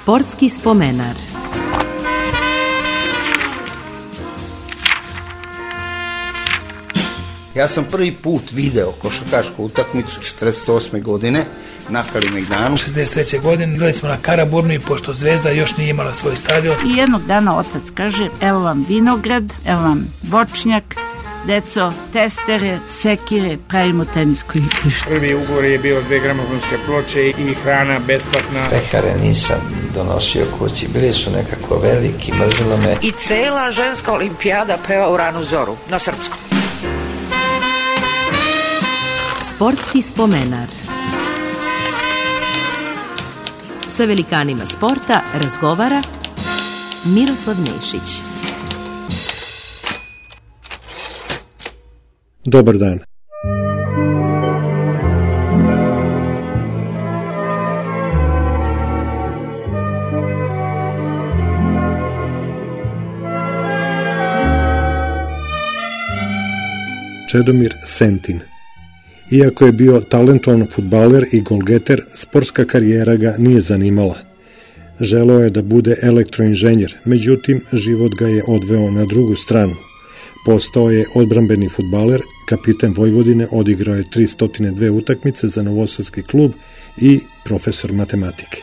Sportski spomenar. Ja sam prvi put video košarkašku utakmicu 48. godine na Kalemegdanu. 63. godine igrali smo na Karaburmi, i pošto Zvezda još nije imala svoj stadion. I jednog dana otac kaže, evo vam vinograd, evo vam voćnjak, deco, testere, sekire, pravimo tenisko igrište. Prvi ugovor je bio 2 gramofonske ploče i hrana besplatna. Pehare nisam donosio kući, bili su nekako veliki, mrzilo me. I cela ženska olimpijada peva u ranu zoru, na srpskom. Sportski spomenar. Sa velikanima sporta razgovara Miroslav Nešić. Dobar dan. Čedomir Sentin. Iako je bio talentovan fudbaler i golgeter, sportska karijera ga nije zanimala. Želeo je da bude elektroinženjer, međutim, život ga je odveo na drugu stranu. Postao je odbrambeni fudbaler, kapiten Vojvodine, odigrao je 302 utakmice za Novosadski klub i profesor matematike.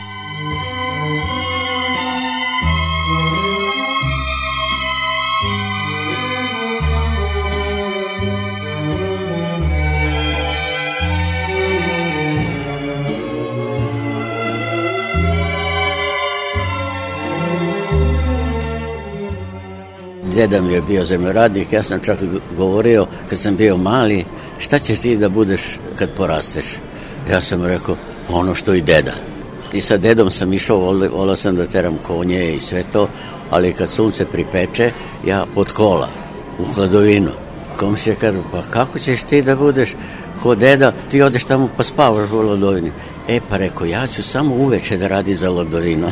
Deda mi je bio zemljoradnik, ja sam čak govorio kad sam bio mali, šta ćeš ti da budeš kad porasteš? Ja sam rekao, ono što i deda. I sa dedom sam išao, volao sam da teram konje i sve to, ali kad sunce pripeče, ja pod kola, u hladovinu. Komšija kaže, pa kako ćeš ti da budeš ko deda, ti odeš tamo pa spavaš u hladovini. Pa rekao, ja ću samo uveče da radim za hladovinu.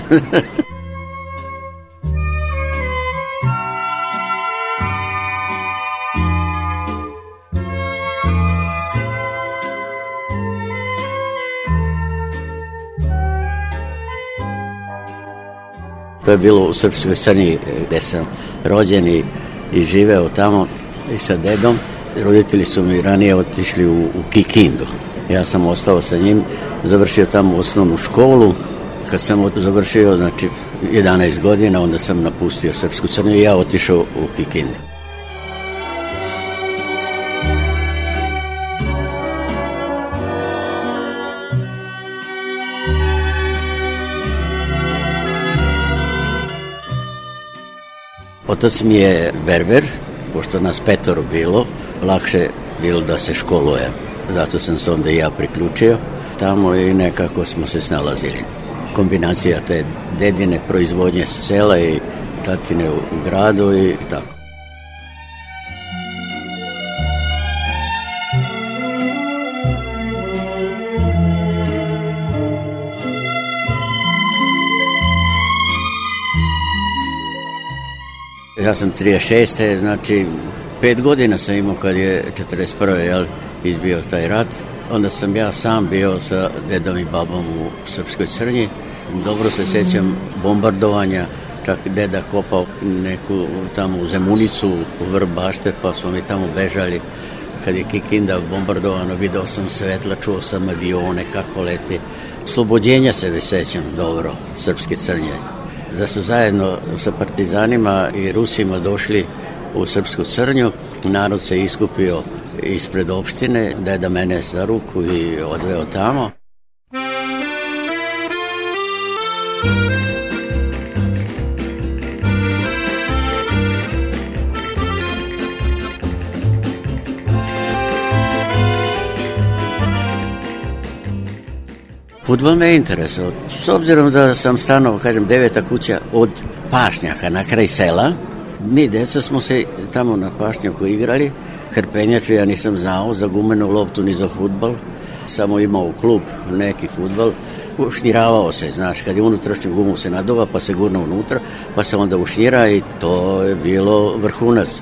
To je bilo u Srpskoj Crnji gde sam rođen i živeo tamo i sa dedom. Roditelji su mi ranije otišli u Kikindu. Ja sam ostao sa njim, završio tamo osnovnu školu. Kad sam završio, znači 11 godina, onda sam napustio Srpsku Crnju i ja otišao u Kikindu. Otac mi je berber, pošto nas 5 bilo, lakše bilo da se školuje. Zato sam se onda i ja priključio tamo i nekako smo se snalazili. Kombinacija te dedine proizvodnje s sela i tatine u gradu i tako. Ja sam 36. znači 5 godina sam imao kad je 41. izbio taj rat. Onda sam ja sam bio sa dedom i babom u Srpskoj Crnji. Dobro se sjećam bombardovanja, čak deda kopao neku tamo u Zemunicu, u vrh bašte, pa smo mi tamo bežali. Kad je Kikinda bombardovano, video sam svetla, čuo sam avione kako leti. Oslobođenja se sjećam dobro, Srpske Crnje. Da su zajedno sa partizanima i Rusima došli u Srpsku Crnju, narod se iskupio ispred opštine, deda mene za ruku i odveo tamo. Fudbal me je interesao. S obzirom da sam stanovao, kažem, 9. kuća od pašnjaka na kraj sela, mi deca smo se tamo na pašnjaku igrali. Hrpenjaču ja nisam znao za gumenu loptu ni za fudbal. Samo imao klub neki fudbal. Ušnjiravao se, znaš, kad je unutrašnju gumu se naduva pa se gurna unutra, pa se onda ušnjira i to je bilo vrhunac.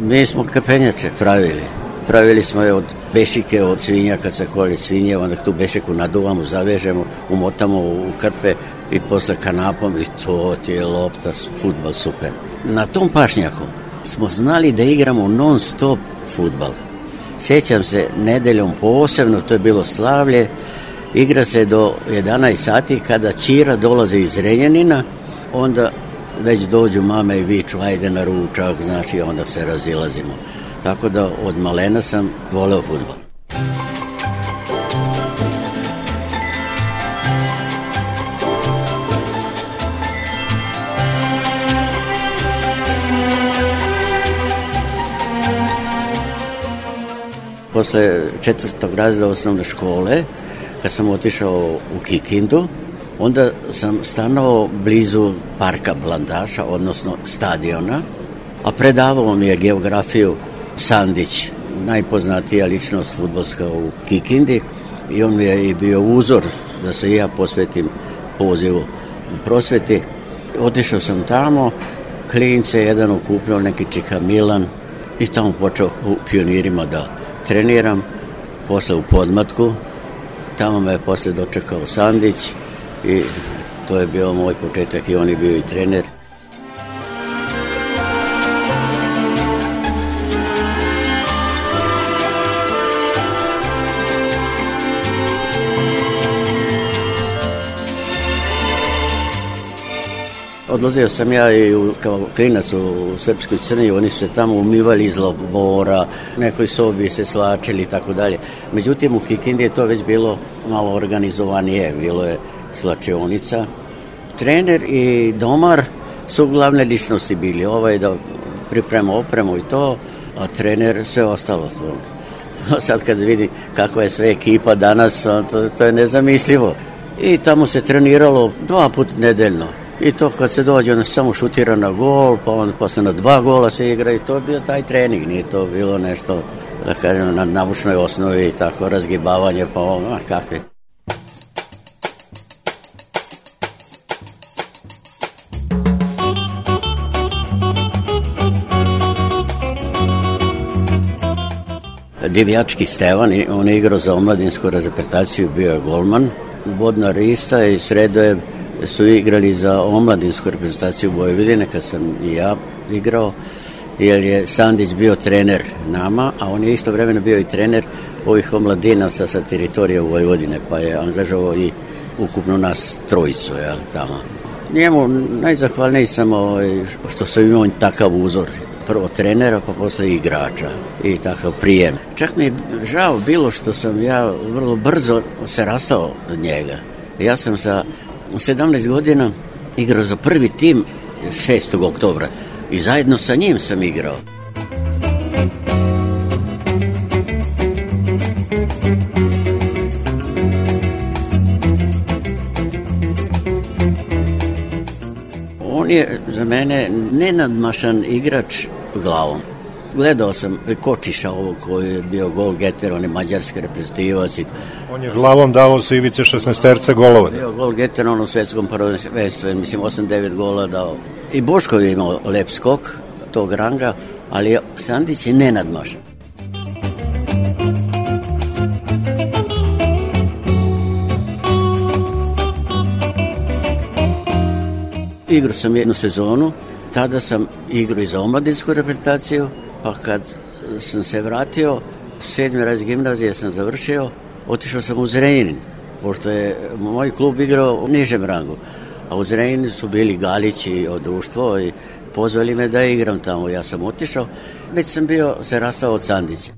Mi smo kapenjače pravili. Pravili smo je od bešike, od svinja, kad se kolje svinje, onda tu bešiku naduvamo, zavežemo, umotamo u krpe i posle kanapom i to ti je lopta, fudbal super. Na tom pašnjaku smo znali da igramo non stop fudbal. Sjećam se, nedeljom posebno, to je bilo slavlje, igra se do 11 sati, kada ćira dolaze iz Renjanina, onda već dođu mame i viču, ajde na ručak, znači onda se razilazimo. Tako da od malena sam voleo fudbal. Posle 4. razreda osnovne škole, kad sam otišao u Kikindu, onda sam stanovao blizu parka Blandaša, odnosno stadiona, a predavao mi je geografiju Sandić, najpoznatija ličnost fudbalska u Kikindi, i on mi je i bio uzor da se ja posvetim pozivu u prosveti. Otišao sam tamo, klince jedan okupljao neki čika Milan i tamo počeo u Pionirima da treniram, posle u podmlatku, tamo me je posle dočekao Sandić i to je bio moj početak i on je bio i trener. Odlazio sam ja i kao klinac u Srpskoj Crnji, oni su se tamo umivali iz lavora, nekoj sobi se slačili i tako dalje. Međutim, u Kikindi je to već bilo malo organizovanije, bilo je slačionica. Trener i domar su glavne ličnosti bili, ovaj da priprema opremu i to, a trener sve ostalo. Sad kad vidim kakva je sve ekipa danas, to je nezamislivo. I tamo se treniralo 2 puta nedeljno. I to kad se dođe, on samo šutira na gol, pa onda posle na 2 gola se igra i to je bio taj trening, nije to bilo nešto, da kažem, na naučnoj osnovi i tako razgibavanje, pa ono, kakve. Divjački Stevan, on je igrao za omladinsku reprezentaciju, bio je golman. Bodnar Rista i Sredojev su igrali za omladinsku reprezentaciju Vojvodine, kad sam i ja igrao, jer je Sandić bio trener nama, a on je isto vremeno bio i trener ovih omladinaca sa teritorije Vojvodine, pa je angažovao i ukupno nas trojicu, tamo. Njemu najzahvalniji sam što sam imao takav uzor, prvo trenera, pa posle igrača i takav prijem. Čak mi je žao bilo što sam ja vrlo brzo se rastao od njega. Ja sam sa 17 godina igrao za prvi tim 6. oktobra i zajedno sa njim sam igrao. On je za mene nenadmašan igrač glavom. Gledao sam Kočiša ovog koji je bio golgeter, on je mađarski reprezentativac. On je glavom davao sa ivice 16 golova. Bio golgeter on u svetskom prvenstvu, mislim 8-9 gola dao. I Boško je imao lep skok tog ranga, ali Sandić je nenadmašan. Igrao sam jednu sezonu, tada sam igrao i za omladinsku reprezentaciju, pa kad sam se vratio, 7. raz gimnazije sam završio, otišao sam u Zrenjanin, pošto je moj klub igrao u nižem rangu, a u Zrenjaninu su bili Galići od društvo i pozvali me da igram tamo, ja sam otišao, već sam bio se rastao od Sandića.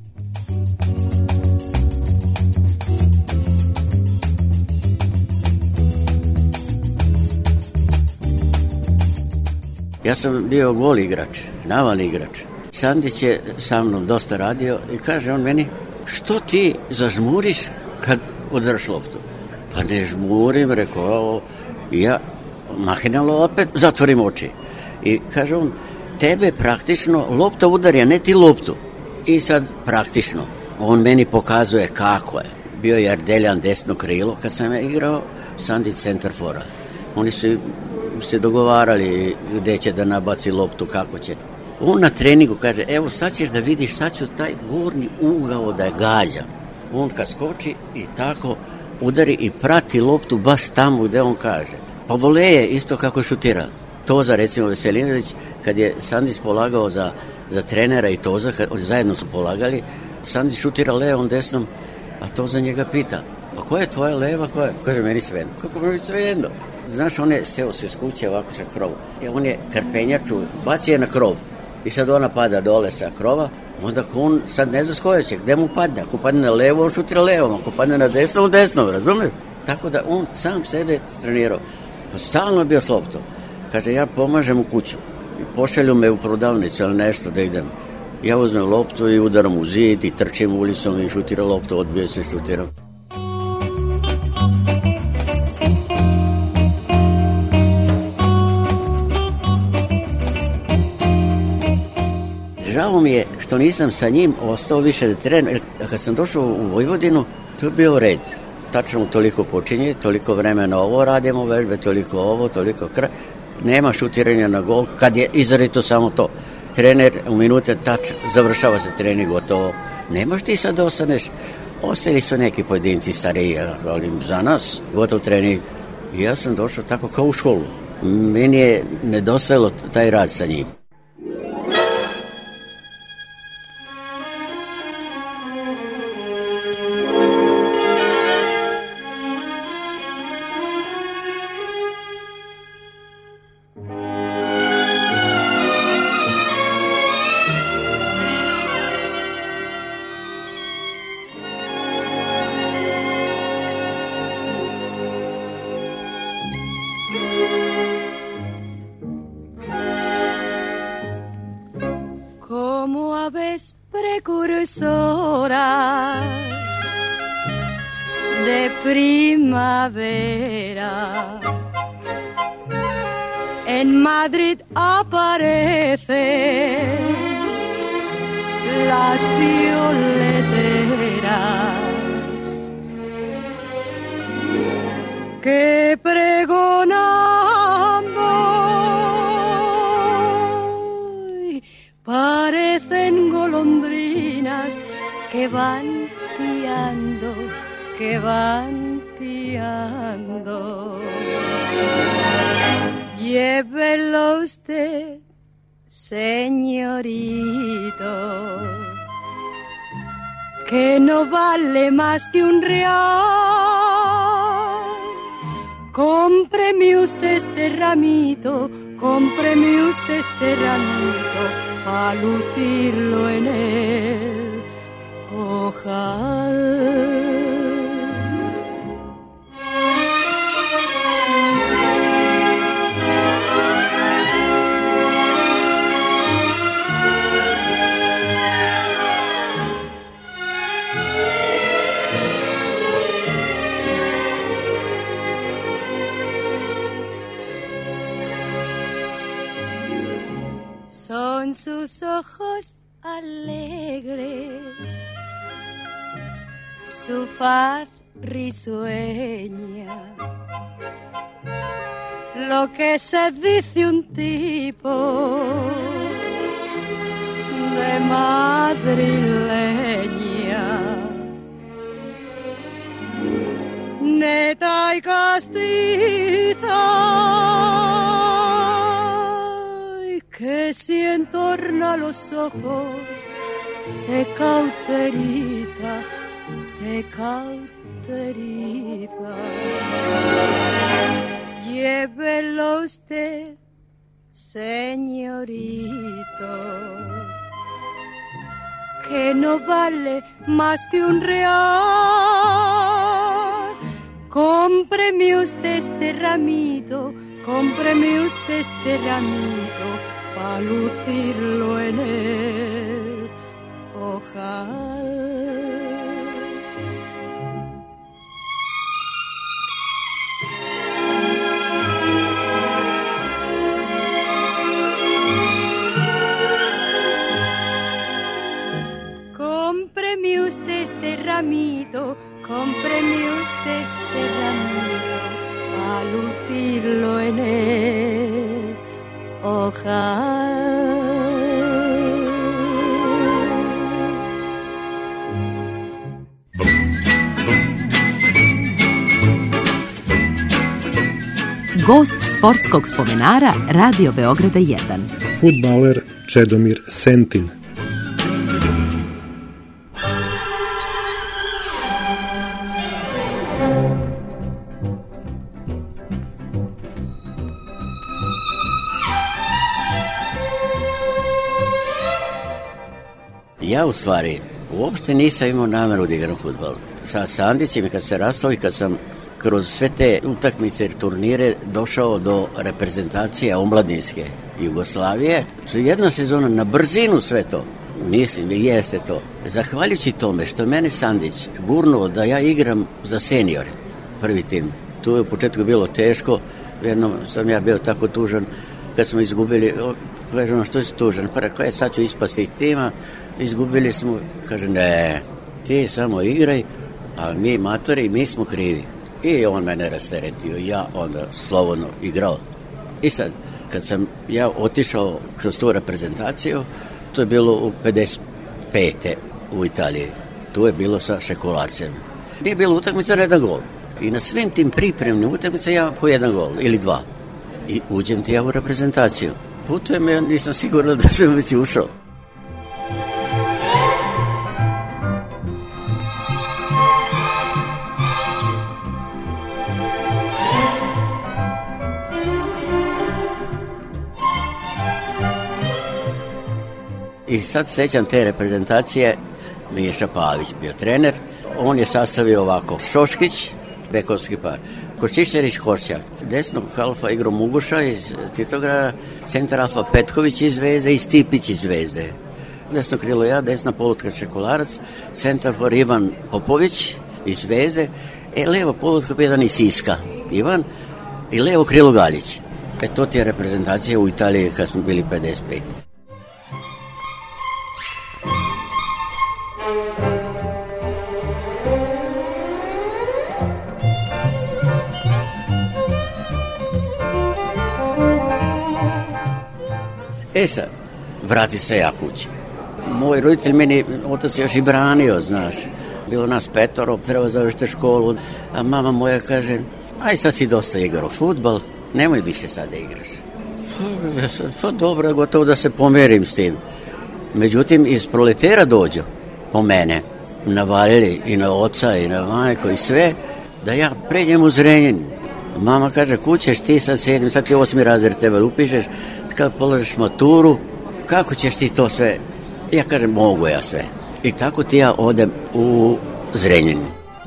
Ja sam bio gol igrač, navalni igrač. Sandić je sa mnom dosta radio i kaže on meni, što ti zažmuriš kad udraš loptu? Pa ne žmurim, rekao, ja mahinalo opet zatvorim oči. I kaže on, tebe praktično lopta udarja, ne ti loptu. I sad praktično, on meni pokazuje kako je. Bio je Ardeljan desno krilo kad sam je igrao, Sandić centarfora. Oni su se dogovarali gde će da nabaci loptu, kako će. On na treningu kaže, evo sad ćeš da vidiš, sad ću taj gornji ugao da je gađam. On kad skoči i tako udari i prati loptu baš tamo gde on kaže. Pa voleje isto kako šutira. Toza, recimo Veselinović, kad je Sandić polagao za trenera i Toza, zajedno su polagali, Sandić šutira levom, desnom, a Toza njega pita, pa koja je tvoja leva, koja je? Kaže, meni svejedno. Kako meni svejedno? Znaš, on je seo se s kuće ovako sa krovom. On je karpenjaču, baci je na krov. I sad ona pada dole sa krova, onda on sad ne zna s koje će, gde mu padne. Ako padne na levo, on šutira levom, ako padne na desnom, desnom, razumiješ? Tako da on sam sebe trenirao. Pa stalno je bio s loptom. Kaže, ja pomažem u kuću. I pošalju me u prodavnicu, ali nešto da idem. Ja uzmem loptu i udaram u zid i trčim ulicom i šutiram loptu, odbio se, šutiram. Žao mi je što nisam sa njim ostao više da trenujem. Kad sam došao u Vojvodinu, to je bio red. Tačno toliko počinje, toliko vremena ovo radimo, vežbe, toliko ovo, toliko nema šutiranja na gol, kad je izrazito samo to. Trener u minute tač, završava se trening, gotovo. Nemaš ti sad da ostaneš. Ostali su neki pojedinci stariji, ali za nas gotov trening. I ja sam došao tako kao u školu. Meni je nedostajalo taj rad sa njim. Precursoras de primavera, en Madrid aparecen las violeteras que pregonando parecen golondrinas que van piando, que van piando. Llévelo usted, señorito, que no vale más que un real. Cómpreme usted este ramito, cómpreme usted este ramito, a lucirlo en el ojal. Son sus ojos alegres, su faz risueña, lo que se dice un tipo de madrileña, neta y castiza, que si entorna los ojos te cauteriza, te cauteriza. Llévelo usted, señorito, que no vale más que un real. Cómpreme usted este ramito, cómpreme usted este ramito, pa' lucirlo en el ojal. Cómpreme usted este ramito, cómpreme usted este ramito, pa' lucirlo en el ojal. Gost sportskog spomenara Radio Beograda 1. Fudbaler Čedomir Sentin. Ja u stvari uopšte nisam imao nameru da igram fudbal. Sa Sandićem kad se rastao i kad sam kroz sve te utakmice i turnire došao do reprezentacije omladinske Jugoslavije, jedna sezona na brzinu sve to. Mislim, jeste to. Zahvaljujući tome što mene Sandić gurnuo da ja igram za seniore, prvi tim. Tu je u početku bilo teško, jednom sam ja bio tako tužan kad smo izgubili, kažem, što si tužan? Pa rekao je, sad ću ispasti iz tima, izgubili smo, kaže, ne, ti samo igraj, a mi matori, mi smo krivi. I on mene rasteretio, ja onda slobodno igrao. I sad, kad sam ja otišao kroz tu reprezentaciju, to je bilo u 55. u Italiji. Tu je bilo sa Šekularcem. Nije bilo utakmica na jedan gol. I na svim tim pripremnim utakmica ja po jedan gol ili dva. I uđem ti ja u reprezentaciju. Putujem, ja nisam siguran da sam već ušao. I sad sećam te reprezentacije, Miša Pavić bio trener, on je sastavio ovako, Šoškić, bekovski par, Kočišćerić, Horčak, desnog halfa igro Muguša iz Titograda, centar halfa Petković iz Zvezde i Stipić iz Zvezde. Desno krilo ja, desna polutka Šekularac, centar for Ivan Popović iz Zvezde, levo polutka jedan iz Siska, Ivan, i levo krilo Galjić. To ti je reprezentacija u Italiji kad smo bili 55. Sad, vrati se ja kući. Moj roditelj meni, otac još i branio, znaš. Bilo nas 5, treba završiti školu, a mama moja kaže, aj sad si dosta igrao fudbal, nemoj više sad da igraš. Pa dobro, gotovo da se pomerim s tim. Međutim, iz proletera dođu po mene, navalili i na oca i na majku i sve, da ja pređem u Zrenjanin. Mama kaže, kućeš ti sad 7, sad ti 8. razred treba da upišeš, kad položiš maturu, kako ćeš ti to sve? Ja kažem, mogu ja sve. I tako ti ja odem u Zrenjanin.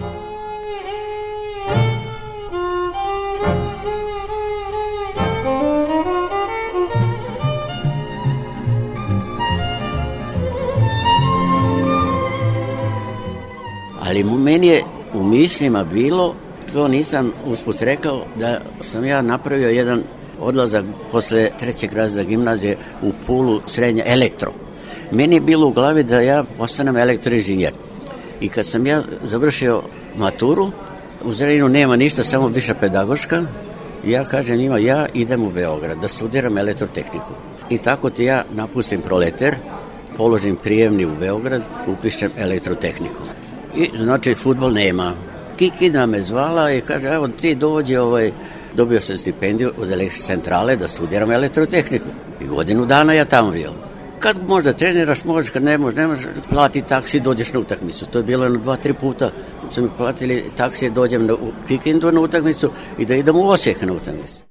Ali meni je u mislima bilo, to nisam usput rekao, da sam ja napravio jedan odlazak posle 3. razreda gimnazije u Pulu, srednja elektro. Meni je bilo u glavi da ja postanem elektroinženjer. I kad sam ja završio maturu, u Zrenjaninu nema ništa, samo viša pedagoška, ja kažem njima, ja idem u Beograd da studiram elektrotehniku. I tako ti ja napustim proleter, položim prijemni u Beograd, upišem elektrotehniku. I znači fudbal nema. Kikina me zvala i kaže, evo ti dođi, dobio sam stipendiju od električne centrale da studiram elektrotehniku. I godinu dana ja tamo bio. Kad možda treniraš, možeš, kad ne možeš, plati taksi, dođeš na utakmicu. To je bilo 2-3 puta. Su mi platili taksije, dođem u Kikindu na utakmicu i da idem u Osijek na utakmicu.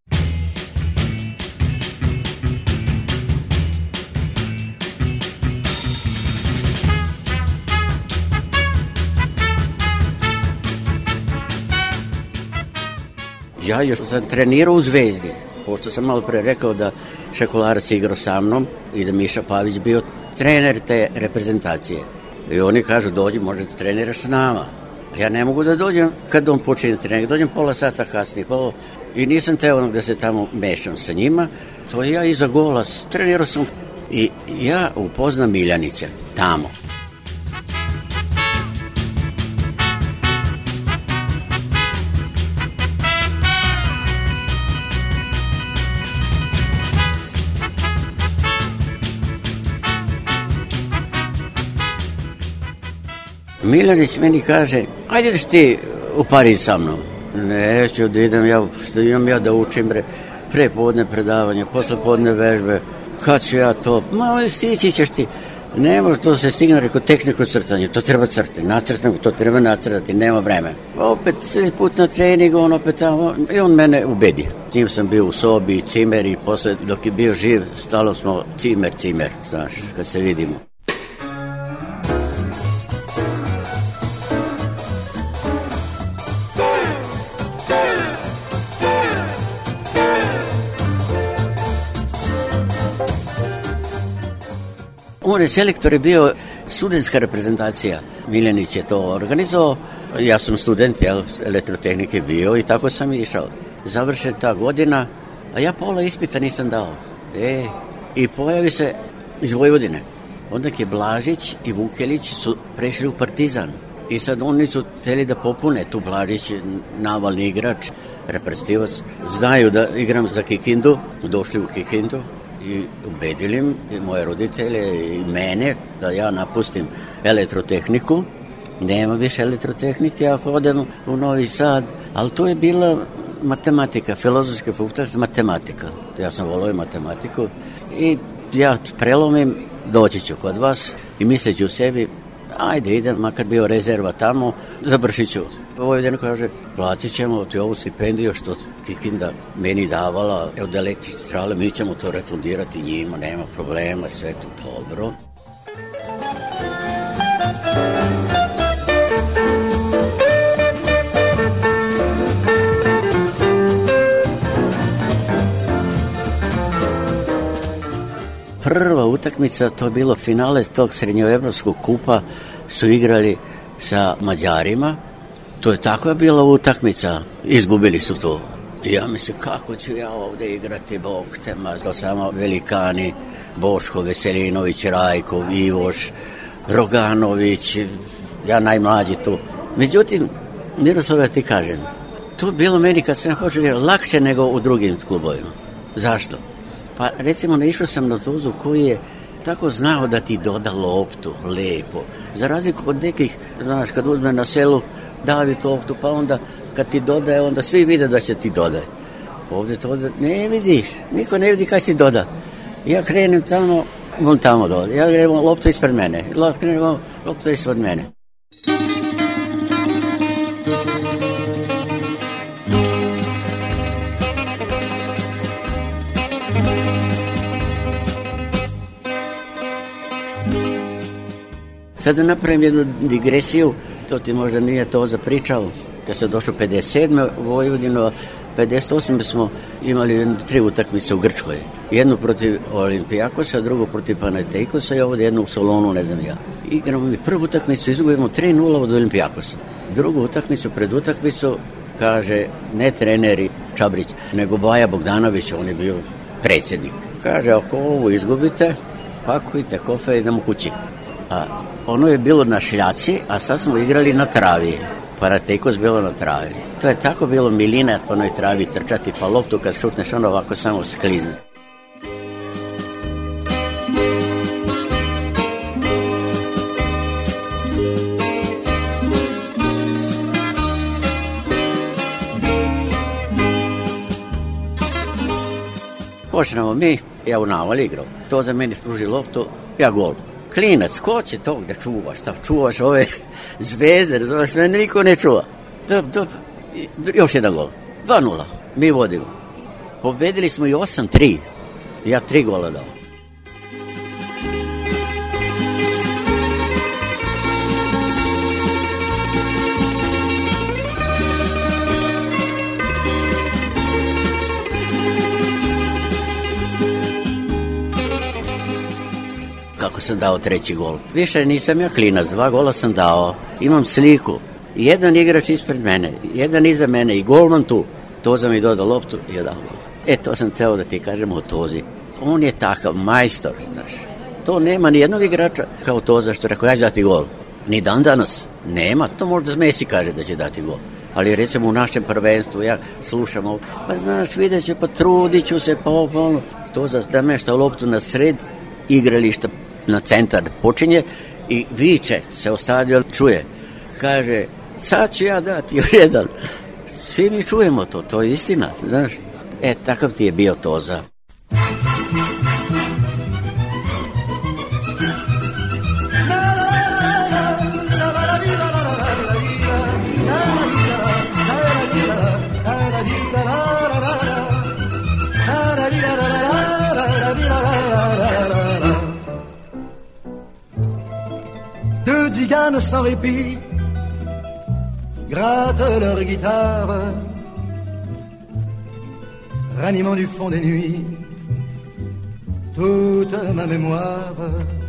Ja još sam trenirao u Zvezdi, pošto sam malo pre rekao da Šekularac igrao sa mnom i da Miša Pavić bio trener te reprezentacije. I oni kažu, dođi, možete treniraš s nama. Ja ne mogu da dođem kad on počinje trening, dođem pola sata kasnije. I nisam teo da se tamo mešam sa njima, to ja iza gola trenirao sam. I ja upoznam Miljanića tamo. Miljanić meni kaže, ajde ti u Pariz sa mnom. Neću da idem, imam ja da učim prepodne predavanje, poslepodne vežbe. Kad ću ja to? Stići ćeš ti. Ne može to se stigne, rekao, tehniku crtanja, to treba crtati, nacrtati, to treba nacrtati, nema vremena. Opet, sljedeći put na trening, on opet tamo, i on mene ubedi. S njim sam bio u sobi, cimer, i posle, dok je bio živ, stalo smo cimer, znaš, kad se vidimo. On je selektor, je bio studentska reprezentacija. Miljanić je to organizovao. Ja sam student elektrotehnike bio i tako sam išao. Završen ta godina, a ja pola ispita nisam dao. I pojavi se iz Vojvodine. Onda je Blažić i Vukelić su prešli u Partizan. I sad oni su hteli da popune tu. Blažić, navalni igrač, reprezentativac. Znaju da igram za Kikindu, došli u Kikindu. I ubedili moje roditelje i mene da ja napustim elektrotehniku. Nema više elektrotehnike ako odem u Novi Sad. Ali to je bila matematika, filozofski fakultet, matematika. Ja sam volio matematiku i ja prelomim, doći ću kod vas i misleći u sebi, ajde idem, makar bio rezerva tamo, završit ću. Vojvodina kaže, platit ćemo ti ovu stipendiju što Kikinda meni davala od električne centrale, mi ćemo to refundirati njima, nema problema, sve to dobro. Prva utakmica, to je bilo finale tog srednjoevropskog kupa, su igrali sa Mađarima. To je takva bila utakmica, izgubili su to. I ja mislim, kako ću ja ovde igrati, Bog te ma, to samo velikani, Boško Veselinović, Rajko, Ivoš, Roganović, ja najmlađi tu. Međutim, Miroslava, ti kažem, to je bilo meni kad sam počeo igrati lakše nego u drugim klubovima. Zašto? Pa recimo, naišao sam na Tozu koji je tako znao da ti doda loptu, lepo. Za razliku od nekih, znaš, kad uzme na selu, davi loptu, pa onda kad ti dodaje, onda svi vide da će ti dodaje. Ovdje to ne vidiš, niko ne vidi kad ti doda. Ja krenem tamo, on tamo doda. Ja krenem, lopta ispred mene. Krenem, lopta ispred mene. Sad da napravim jednu digresiju, to ti možda nije to zapričao. Kad sam došao 57. u Vojvodinu, 58. smo imali 3 utakmice u Grčkoj. Jednu protiv Olimpijakosa, drugu protiv Panathinaikosa i ovdje jednu u Solonu, ne znam ja. Igramo mi prvu utakmicu, izgubimo 3-0 od Olimpijakosa. Drugu utakmicu, pred utakmicu, kaže, ne treneri Čabrić, nego Baja Bogdanović, on je bio predsjednik. Kaže, ako ovo izgubite, pakujte kofer i idemo kući. A ono je bilo na šljaci, a sad smo igrali na travi. Panathinaikos bilo na travi. To je tako bilo milina po onoj travi trčati, pa loptu kad šutneš ono ovako samo sklizne. Počnemo mi, ja u navali igrao. To za meni spruži loptu, ja gol. Klinac, ko će tog da čuvaš? Šta čuvaš ove zvezde, razumiješ, mene niko ne čuva. Još jedan gol. 2-0, mi vodimo. Pobedili smo i 8-3. Ja 3 gola dao. Kako sam dao 3. gol. Više nisam ja klinac, 2 gola sam dao. Imam sliku. Jedan igrač ispred mene, jedan iza mene i golman tu. Toza mi dodao loptu i ja dao gol. To sam teo da ti kažem o Tozi. On je takav majstor, znaš. To nema ni jednog igrača kao Toza što rekao, ja ću dati gol. Ni dan danas. Nema. To možda Messi kaže da će dati gol. Ali recimo u našem prvenstvu ja slušam ovo, pa znaš, vidjet ću, pa trudit ću se, pa ovo. Toza da mešta loptu na sred igrališta, na centar počinje i viče se o stadion, čuje. Kaže, sad ću ja dati još jedan. svi mi čujemo to, to je istina, znaš. Takav ti je bio Toza. Deux tziganes sans répit grattent leur guitare, ranimant du fond des nuits toute ma mémoire,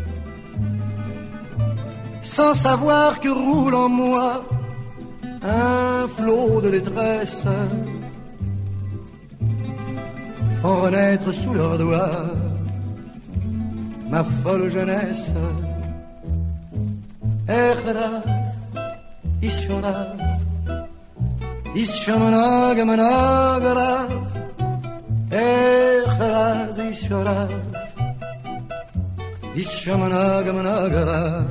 sans savoir que roule en moi un flot de détresse, font renaître sous leurs doigts ma folle jeunesse. Echras, ishoras, ishamanagamanagaras, echras, ishoras, ishamanagamanagaras.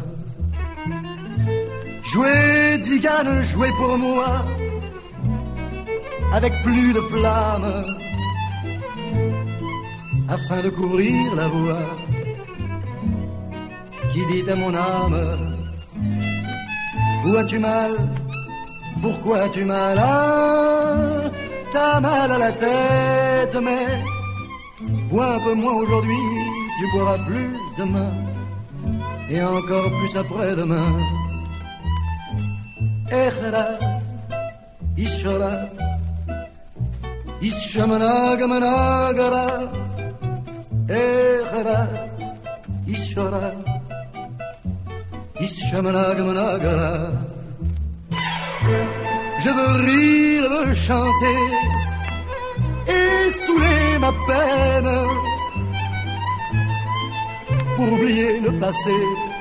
Jouez, tzigane, jouez pour moi, avec plus de flamme, afin de couvrir la voix qui dit à mon âme: où as-tu mal? Pourquoi as-tu mal? Ah, t'as mal à la tête, mais bois un peu moins aujourd'hui, tu boiras plus demain, et encore plus après-demain. Echras, ishoras, ishamanagamanagaras, echras, ishoras, ishamanagamanagaras. Je veux rire, veux chanter et stouler ma peine pour oublier le passé,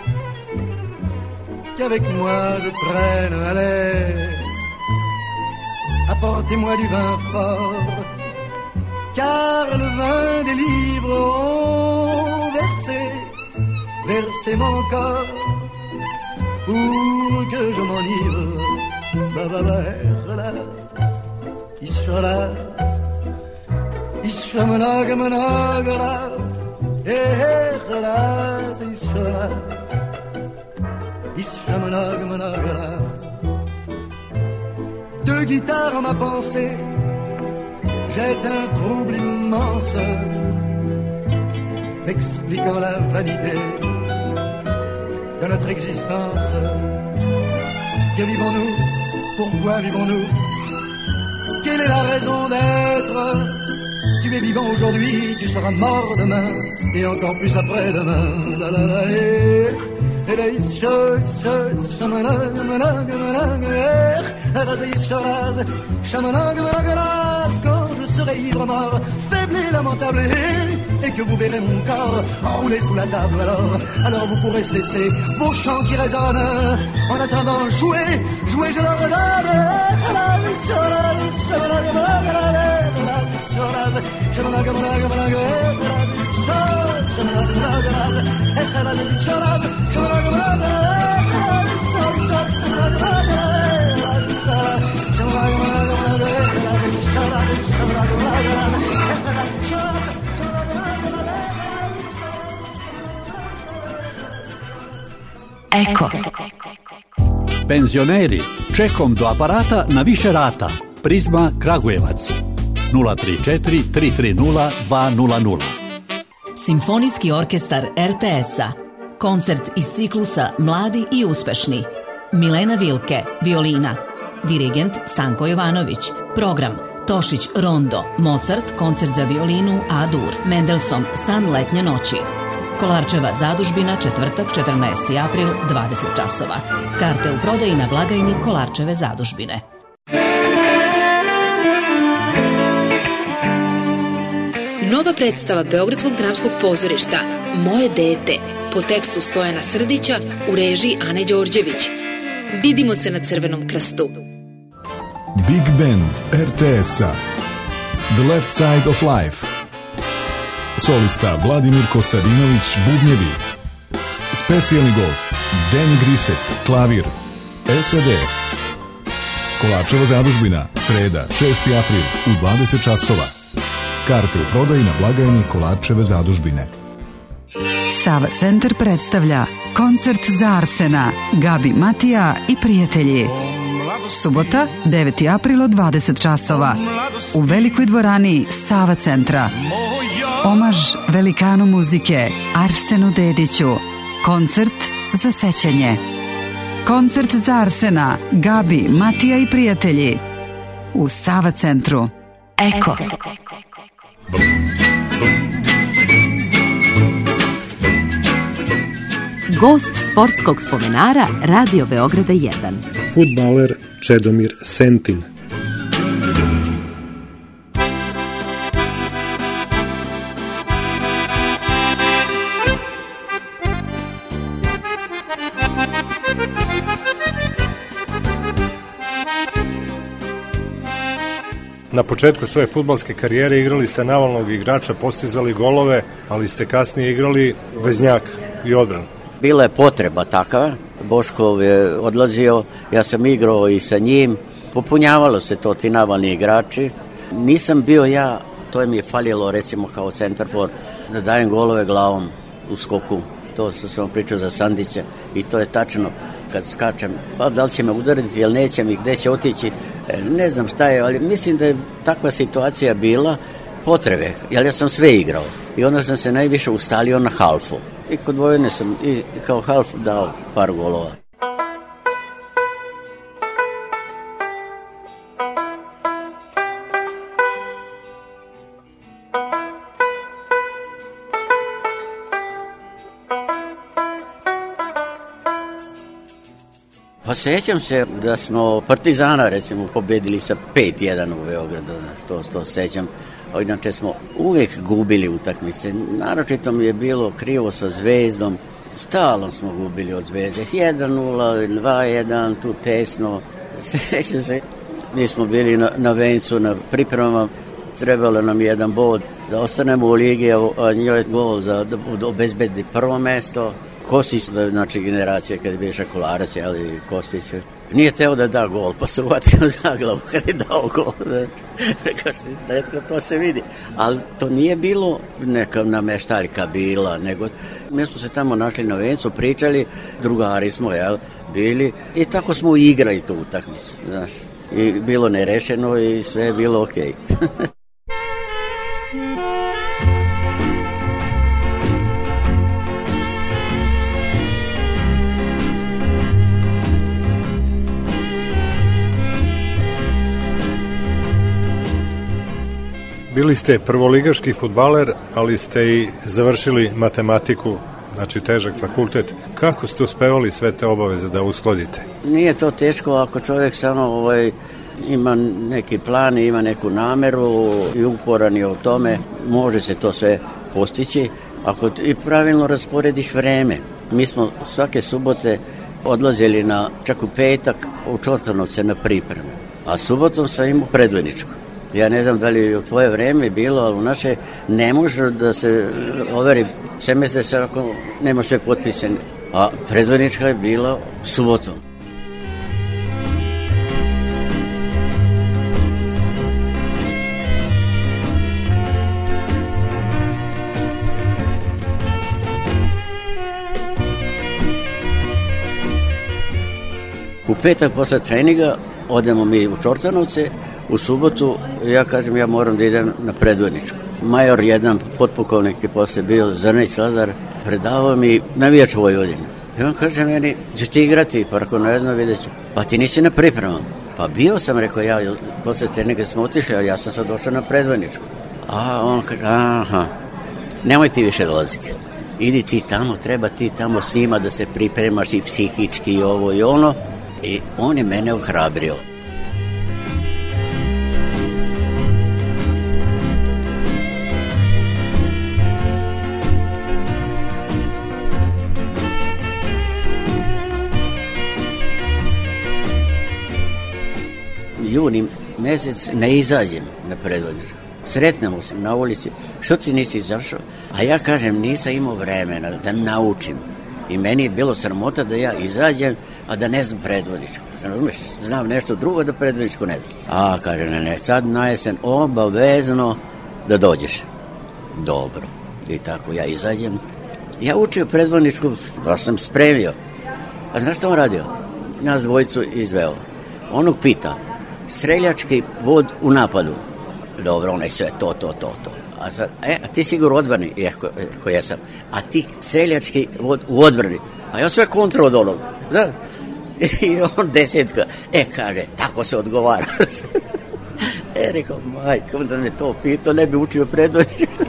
qu'avec moi je prenne. Allez, apportez-moi du vin fort, car le vin des livres ont versé mon corps pour que je m'enivre. Ishoras, ishamanagamanagaras, echras, ishoras, ishamanagamanagaras. Deux guitares en ma pensée, jette un trouble immense, m'expliquant la vanité de notre existence. Que vivons-nous? Pourquoi vivons-nous? Quelle est la raison d'être? Tu es vivant aujourd'hui, tu seras mort demain, et encore plus après-demain. Quand je serai ivre mort, faible et lamentable, et que vous verrez mon corps enroulé sous la table, alors vous pourrez cesser vos chants qui résonnent. En attendant, jouez, je leur redonne. Eko. Penzioneri, čekom do aparata na više rata. Prizma Kragujevac 034 330 200. Simfonijski orkestar RTS-a. Koncert iz ciklusa Mladi i uspešni. Milena Vilke, violina. Dirigent Stanko Jovanović. Program Tošić Rondo, Mozart, koncert za violinu A-dur, Mendelssohn San letnje noći. Kolarčeva zadužbina, četvrtak, 14. april, 20 časova. Karte u prodaji na blagajni Kolarčeve zadužbine. Nova predstava Beogradskog dramskog pozorišta Moje dete po tekstu Stojana Srdića u režiji Ane Đorđević. Vidimo se na Crvenom krstu. Big Band RTS-a The Left Side of Life. Solista Vladimir Kostadinović, bubnjevi. Specijalni gost Danny Grisset, klavir. SED. Kolarčeva zadužbina, sreda, 6. april, u 20 časova. Karte u prodaji na blagajni Kolarčeve zadužbine. Sava centar predstavlja koncert za Arsena, Gabi Matija i prijatelji. Subota, 9. april od 20 časova. U velikoj dvorani Sava centra. Omaž velikanu muzike Arsenu Dediću. Koncert za sećanje. Koncert za Arsena, Gabi, Matija i prijatelji. U Sava centru. Eko. Gost sportskog spomenara Radio Beograda 1. Fudbaler Čedomir Sentin. Na početku svoje fudbalske karijere igrali ste navalnog igrača, postizali golove, ali ste kasnije igrali veznjak i odbranu. Bila je potreba takva, Boškov je odlazio, ja sam igrao i sa njim, popunjavalo se to ti navalni igrači. Nisam bio ja, to mi je falilo recimo kao centarfor, da dajem golove glavom u skoku, to sam pričao za Sandića i to je tačno. Kad skačem, pa da li će me udariti ili neće mi, gde će otići, ne znam šta je, ali mislim da je takva situacija bila potrebe, jer ja sam sve igrao i onda sam se najviše ustalio na halfu i kod Vojvodine sam i kao half dao par golova. Pa sećam se da smo Partizana recimo pobedili sa 5-1 u Beogradu, to sećam. Inače smo uvijek gubili utakmice, naročito mi je bilo krivo sa Zvezdom, stalno smo gubili od Zvezde, 1-0, 2-1, tu tesno. Sećam se, mi smo bili na vencu, na pripremama, trebalo nam jedan bod da ostanemo u ligi, a njoj gol da obezbedi prvo mesto. Kostić, znači generacija kad je bio Šakolarac, ali Kostić nije teo da da gol, pa se uvatio za glavu kad je dao gol. To se vidi. Ali to nije bilo neka nameštaljka bila, nego mi smo se tamo našli na vencu, pričali, drugari smo, bili i tako smo igrali tu utakmicu, znaš. I bilo nerešeno i sve je bilo okej. Bili ste prvoligaški fudbaler, ali ste i završili matematiku, znači težak fakultet. Kako ste uspevali sve te obaveze da uskladite? Nije to teško ako čovjek samo ima neki plan, ima neku nameru i uporan je u tome, može se to sve postići ako i pravilno rasporediš vreme. Mi smo svake subote odlazili čak u petak u Čortanovce na pripremu, a subotom sam imao predvodničku. Ja ne znam da li u tvoje vreme bilo, ali u naše ne može da se overi semestre se ako nema sve potpisane. A predvodnička je bila subotom. U petak posle treninga odemo mi u Čortanovce, u subotu ja kažem ja moram da idem na predvodničku. Major jedan potpukovnik je posle bio, Zrnić Lazar, predavao mi navijač Vojvodine. I on kaže meni, ćeš ti igrati? Pa ako ne znam, vidjet ću. Pa ti nisi na pripremama. Pa bio sam, rekao ja, posle treninga smo otišli, ali ja sam sad došao na predvodničku. A on kaže, aha, nemoj ti više dolaziti. Idi ti tamo, treba ti tamo s njima da se pripremaš i psihički i ovo i ono. I on je mene ohrabrio. Juni mesec ne izađem na predvodničku. Sretnemo se na ulici. Što ti nisi izašao? A ja kažem nisam imao vremena da naučim. I meni je bilo sramota da ja izađem, a da ne znam predvodničko. Razumiješ? Znam nešto drugo da predvodničko ne znam. A, kaže, ne, sad na jesen obavezno da dođeš. Dobro. I tako ja izađem. Ja učio predvodničku, da sam spremio. A znaš što on radio? Nas dvojicu izveo. Onog pita, streljački vod u napadu. Dobro, onaj sve, to. A sad, a ti sigurno odbrani, ko jesam. A ti streljački vod u odbrani. A ja sve kontra od onog. Znaš? I on 10. Kaže, tako se odgovara. Rekao, majko, da me to pitao, ne bi učio predvodničku.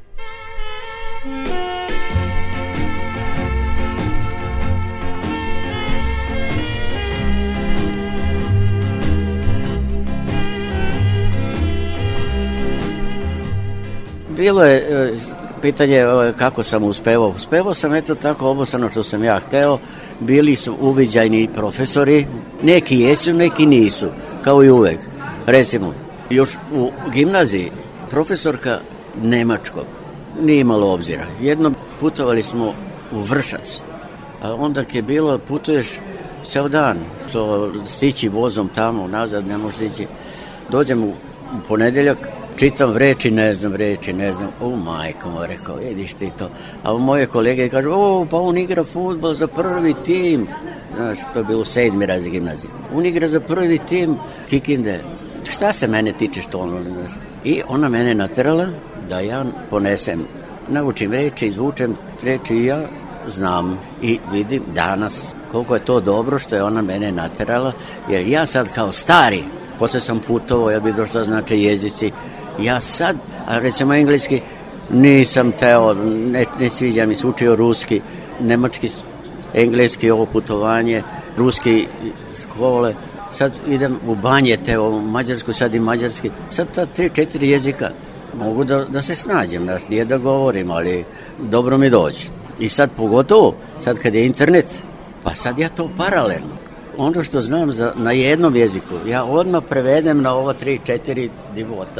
Bilo je pitanje kako sam uspevao. Uspevao sam eto tako obosano što sam ja hteo. Bili su uviđajni profesori. Neki jesu, neki nisu. Kao i uvek. Recimo, još u gimnaziji profesorka nemačkog nije imalo obzira. Jednom putovali smo u Vršac. A onda je bilo, putuješ ceo dan. To stići vozom tamo, nazad ne može stići. Dođem u ponedeljak, čitam reči, ne znam. Majko mu rekao, vidiš ti to. A moje kolege kažu, pa on igra fudbal za prvi tim. Znaš, to je bilo 7. razred gimnazije. On igra za prvi tim Kikinde. Šta se mene tiče što ono, znaš. I ona mene naterala da ja ponesem, naučim reči, izvučem reči i ja znam. I vidim danas koliko je to dobro što je ona mene naterala, jer ja sad kao stari, posle sam putovao, ja vidio šta znače jezici. Ja sad, a recimo engleski, nisam teo, ne sviđa mi se, učio ruski, nemački, engleski, ovo putovanje, ruski škole. Sad idem u banje, teo mađarsku, sad i mađarski. Sad ta 3-4 jezika mogu da se snađem, nije da govorim, ali dobro mi dođe. I sad pogotovo, sad kad je internet, pa sad ja to paralelno. Ono što znam na jednom jeziku, ja odmah prevedem na ova 3-4 divota.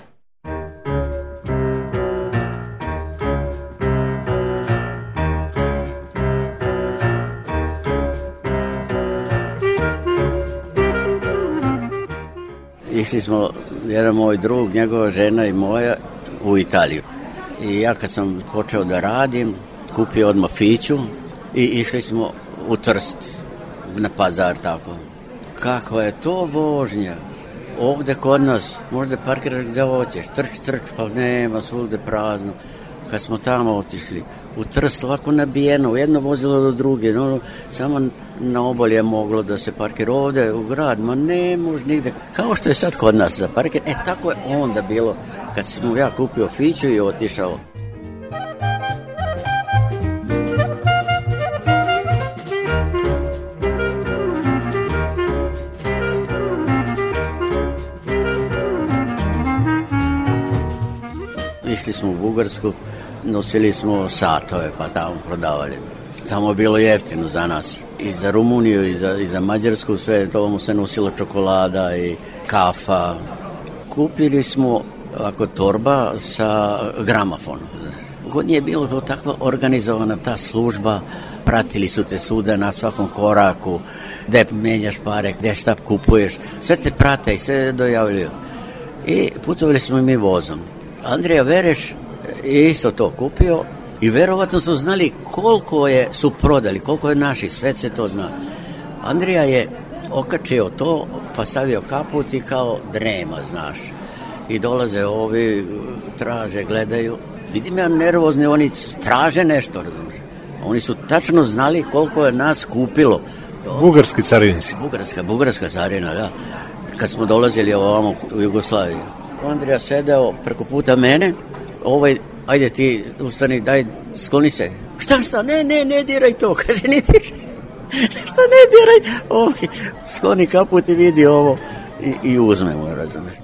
Išli smo, jedan moj drug, njegova žena i moja, u Italiju. I ja kad sam počeo da radim, kupio odmah fiću i išli smo u Trst. Na Pazar, tako. Kako je to vožnja? Ovde kod nas, možda parkiraš gde hoćeš, trč, pa nema, svugde prazno. Kad smo tamo otišli, u Trst ovako nabijeno, jedno vozilo do druge, samo na obali je moglo da se parkira ovde u grad, ma ne može nigde. Kao što je sad kod nas za parkir, tako je onda bilo, kad smo ja kupio fiću i otišao. Išli smo u Bugarsku, nosili smo satove, pa tamo prodavali. Tamo je bilo jeftino za nas. I za Rumuniju, i za Mađarsku, sve to mu se nosila čokolada i kafa. Kupili smo ovako torba sa gramofonom. God je bilo to takva organizovana ta služba, pratili su te svuda na svakom koraku, gde menjaš pare, gde šta kupuješ, sve te prate i sve dojavljuju. I putovali smo mi vozom. Andrija Vereš je isto to kupio i verovatno su znali koliko su prodali, koliko je naših, sve se to zna. Andrija je okačio to, pa stavio kaput i kao drema, znaš. I dolaze ovi, traže, gledaju. Vidim ja nervozni, oni traže nešto, razumiješ. Oni su tačno znali koliko je nas kupilo. Bugarski carinici. Bugarska carina, da. Kad smo dolazili ovamo u Jugoslaviju. Andrija sedeo preko puta mene, ajde ti ustani, daj, skloni se. Šta, ne diraj to, kaže, ne diraj. Šta ne diraj? Skloni kaput i vidi ovo i uzmemo, razumeš.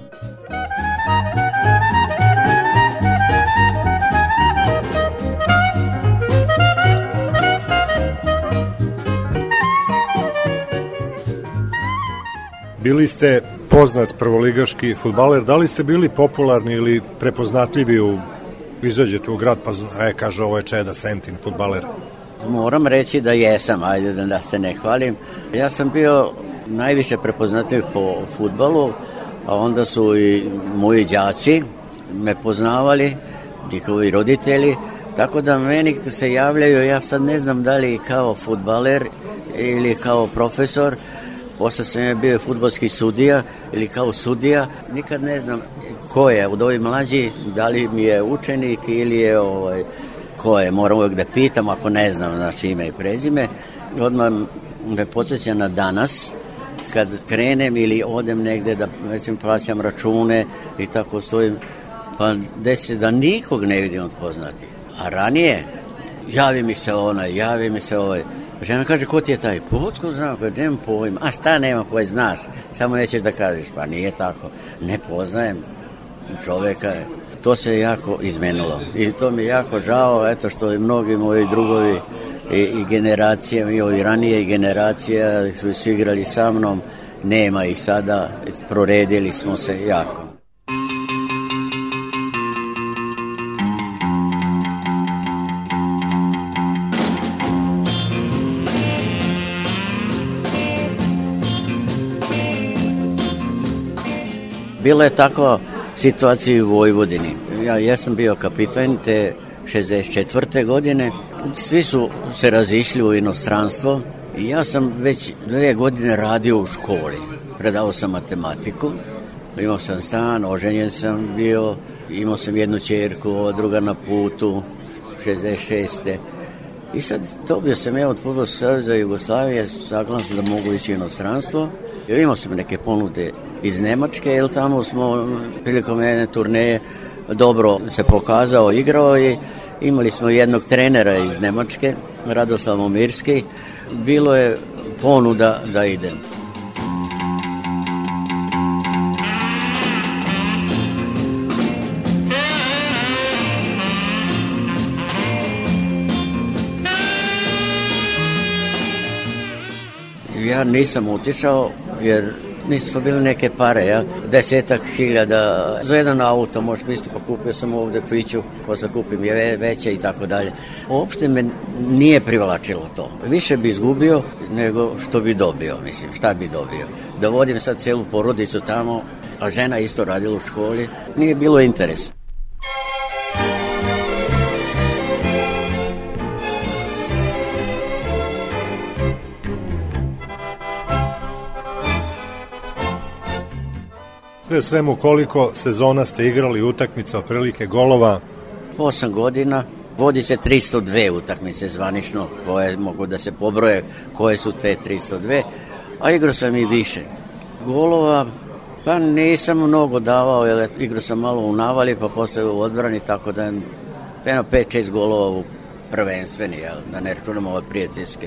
Bili ste poznat prvoligaški fudbaler, da li ste bili popularni ili prepoznatljivi izađete u grad, pa kaže ovo je Čeda Sentin, fudbaler? Moram reći da jesam, ajde da se ne hvalim. Ja sam bio najviše prepoznatljiv po fudbalu, a onda su i moji đaci me poznavali, njihovi roditelji, tako da meni se javljaju, ja sad ne znam da li kao fudbaler ili kao profesor, posle sam je bio fudbalski sudija ili kao sudija, nikad ne znam ko je od ovih mlađi, da li mi je učenik ili je ko je, moram uvijek da pitam ako ne znam, znači ime i prezime. Odmah me podsjeća na danas, kad krenem ili odem negde da recimo plaćam račune i tako stojim, pa desi da nikog ne vidim od poznati. A ranije, javi mi se ovaj. Žena kaže, ko ti je taj? Potko znam, nemam pojma. A šta nema pojma, znaš, samo nećeš da kažeš. Pa nije tako, ne poznajem čoveka. To se jako izmenilo i to mi je jako žao, eto što i mnogi moji drugovi i generacije, i ovi ranije generacija su svi igrali sa mnom, nema i sada, proredili smo se jako. Bila je takva situacija u Vojvodini. Ja jesam bio kapitan te 64. godine. Svi su se razišli u inostranstvo i ja sam već 2 godine radio u školi. Predavao sam matematiku, imao sam stan, oženjen sam bio, imao sam jednu ćerku, druga na putu, 66. I sad dobio sam od Fudbalskog saveza Jugoslavije, saglasan da mogu ići u inostranstvo. Imao sam neke ponude iz Nemačke, jer tamo smo prilikom jedne turneje dobro se pokazao, igrao i imali smo jednog trenera iz Nemačke, Radoslav Momirski. Bilo je ponuda da idem. Ja nisam otišao jer nisu bile neke pare, ja, 10.000 za jedan auto, možeš misliti, pa kupio sam ovde fiću, posle kupim je veće i tako dalje. Uopšte me nije privlačilo to. Više bi izgubio nego što bi dobio, mislim, šta bi dobio. Da vodim sad celu porodicu tamo, a žena isto radila u školi, nije bilo interesa. Sve u svemu, koliko sezona ste igrali utakmica otprilike golova? 8 godina, vodi se 302 utakmice zvanično, koje mogu da se pobroje koje su te 302, a igrao sam i više. Golova, pa nisam mnogo davao, jer igrao sam malo u navali, pa posle u odbrani, tako da je 5-6 golova u prvenstveni, da ne računamo ove prijateljske.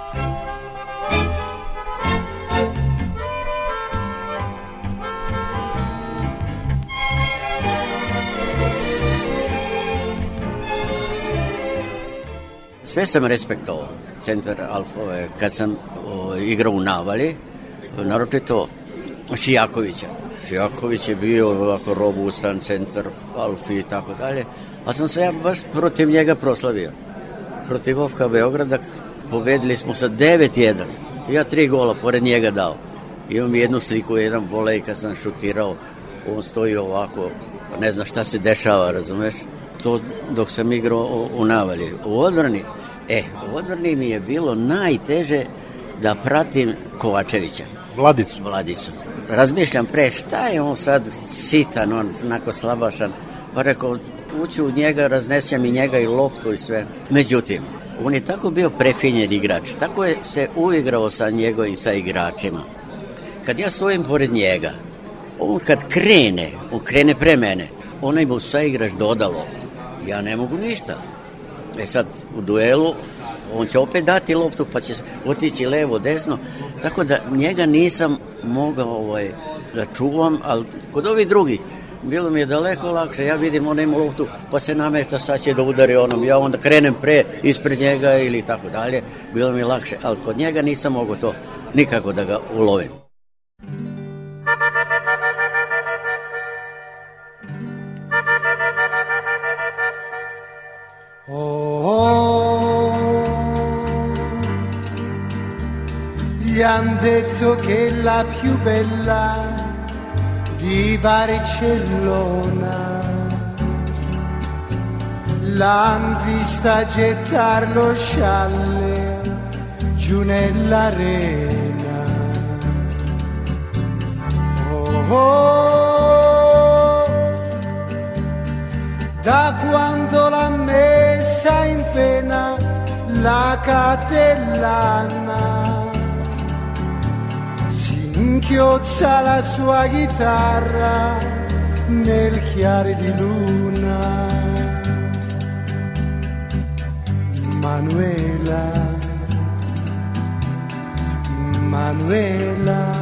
Sve sam respektovao, centar Alfove, kad sam igrao u navali, naročito Šijakovića. Šijaković je bio ovako robustan centar Alfi i tako dalje, a sam se ja baš protiv njega proslavio. Protiv OFK Beograda pobedili smo sa 9-1. Ja 3 gola pored njega dao. Imam jednu sliku, jedan volej kad sam šutirao, on stoji ovako, ne zna šta se dešava, razumeš? To dok sam igrao u navali. U odbrani mi je bilo najteže da pratim Kovačevića. Vladicu. Razmišljam šta je on sad sitan, on onako slabašan, pa rekao, uću u njega, raznesem i njega i loptu i sve. Međutim, on je tako bio prefinjen igrač, tako je se uigrao sa njegovim sa igračima. Kad ja stojim pored njega, on kad krene pre mene, onaj mu sa igrač doda loptu. Ja ne mogu ništa. Sad u duelu on će opet dati loptu pa će otići levo, desno, tako da njega nisam mogao da čuvam, ali kod ovih drugih bilo mi je daleko lakše. Ja vidim on ima loptu pa se namešta, sad će da udari onom, ja onda krenem ispred njega ili tako dalje, bilo mi je lakše, ali kod njega nisam mogao to nikako da ga ulovim. gli han detto che la più bella di Barcellona l'han vista gettar lo scialle giù nell'arena. Oh, oh, da quando l'ha messa in pena la Catellana, si inchiozza la sua chitarra nel chiare di luna. Manuela, Manuela,